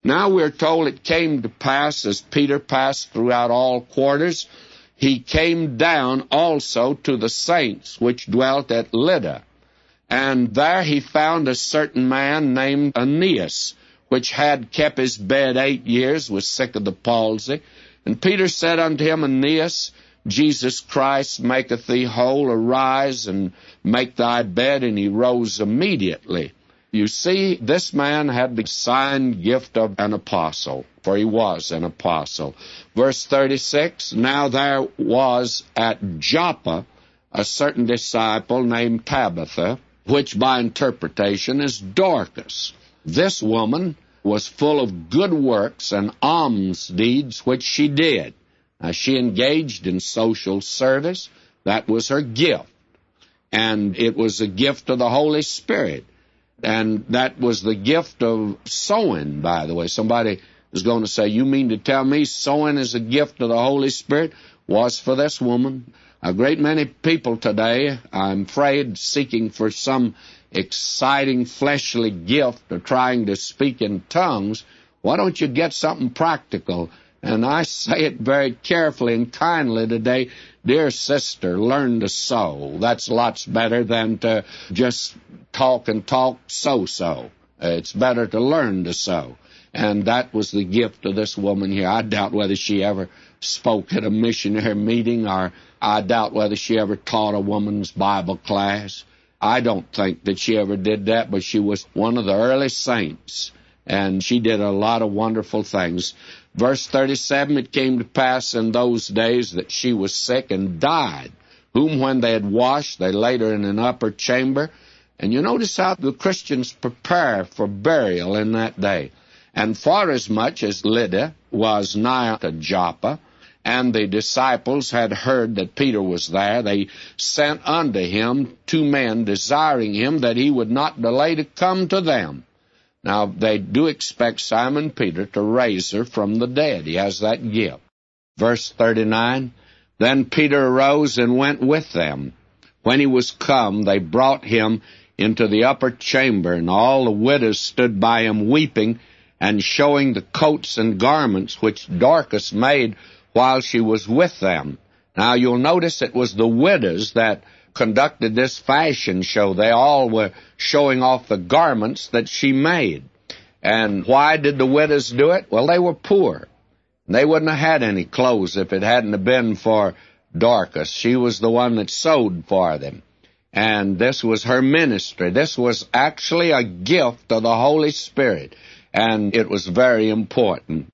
Now we're told it came to pass, as Peter passed throughout all quarters, he came down also to the saints which dwelt at Lydda. And there he found a certain man named Aeneas, which had kept his bed 8 years, was sick of the palsy. And Peter said unto him, Aeneas, Jesus Christ maketh thee whole. Arise and make thy bed. And he rose immediately. You see, this man had the signed gift of an apostle, for he was an apostle. Verse 36, now there was at Joppa a certain disciple named Tabitha, which by interpretation is Dorcas. This woman was full of good works and alms deeds which she did. Now, she engaged in social service. That was her gift. And it was a gift of the Holy Spirit. And that was the gift of sowing, by the way. Somebody is going to say, you mean to tell me sowing is a gift of the Holy Spirit? Was for this woman. A great many people today, I'm afraid, seeking for some exciting fleshly gift or trying to speak in tongues. Why don't you get something practical? And I say it very carefully and kindly today. Dear sister, learn to sow. That's lots better than to just talk and talk so-so. It's better to learn to sow. And that was the gift of this woman here. I doubt whether she ever spoke at a missionary meeting, or I doubt whether she ever taught a woman's Bible class. I don't think that she ever did that, but she was one of the early saints, and she did a lot of wonderful things. Verse 37, it came to pass in those days that she was sick and died, whom when they had washed, they laid her in an upper chamber. And you notice how the Christians prepare for burial in that day. And forasmuch as Lydda was nigh to Joppa, and the disciples had heard that Peter was there, they sent unto him 2 men, desiring him that he would not delay to come to them. Now, they do expect Simon Peter to raise her from the dead. He has that gift. Verse 39, then Peter arose and went with them. When he was come, they brought him into the upper chamber, and all the widows stood by him weeping, and showing the coats and garments which Dorcas made while she was with them. Now, you'll notice it was the widows that conducted this fashion show. They all were showing off the garments that she made. And why did the widows do it? Well, they were poor. They wouldn't have had any clothes if it hadn't have been for Dorcas. She was the one that sewed for them. And this was her ministry. This was actually a gift of the Holy Spirit. And it was very important.